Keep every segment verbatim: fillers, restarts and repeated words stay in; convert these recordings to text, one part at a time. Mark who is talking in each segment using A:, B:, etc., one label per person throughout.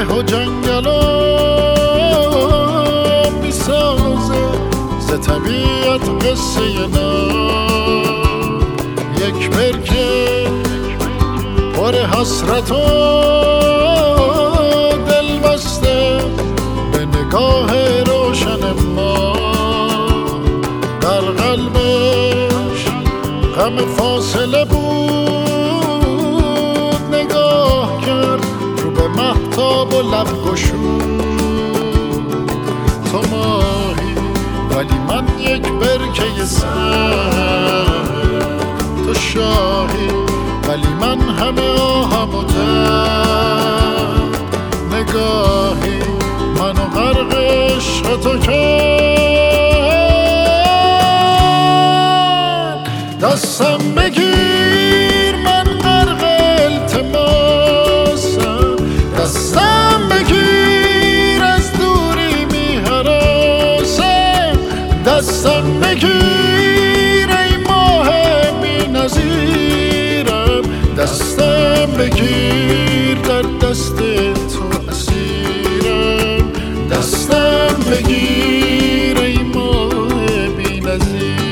A: ده و جنگلا میسازه ز طبیعت قصه نو. یک برکه پر حسرت و دل بسته به نگاه روشن ما. در قلبش غم فاصله بود، نگاه کرد رو به مهتاب و لب گشود. تو ماهی ولی من یک برکه سر، تو شاهی ولی من همه آهم و درد. نگاهی منو غرق عشق تو کرد. دستم بگیر من غرق التماسم، دستم بگیر از دوری میهراسم. دستم بگیر ای ماه بی نظیرم، دستم بگیر در دست تو اسیرم. دستم بگیر ای ماه بی نظیرم.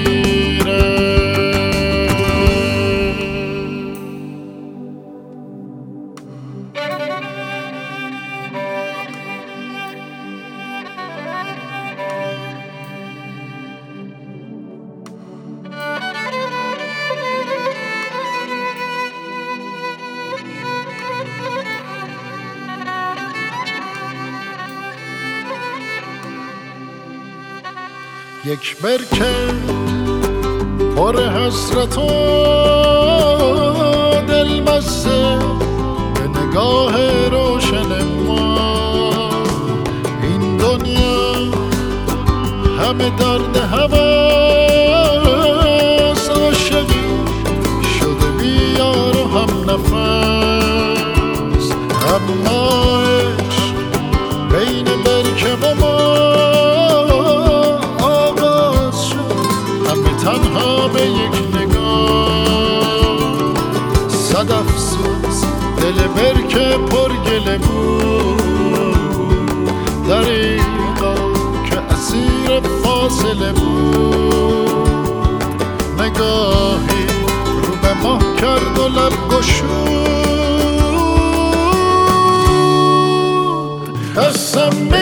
A: یک برکه پر حسرت و دل بسته به نگاه روشن ما. این دنیا همه درد هوس، عاشقی شده بیار و هم نفس. اما عشق بین برکه و ما تنها به یک نگاه. صد افسوس دل برکه پر گله بود، دریغا که اسیر فاصله بود. نگاهی رو به ماه کرد و لب گشود. دستم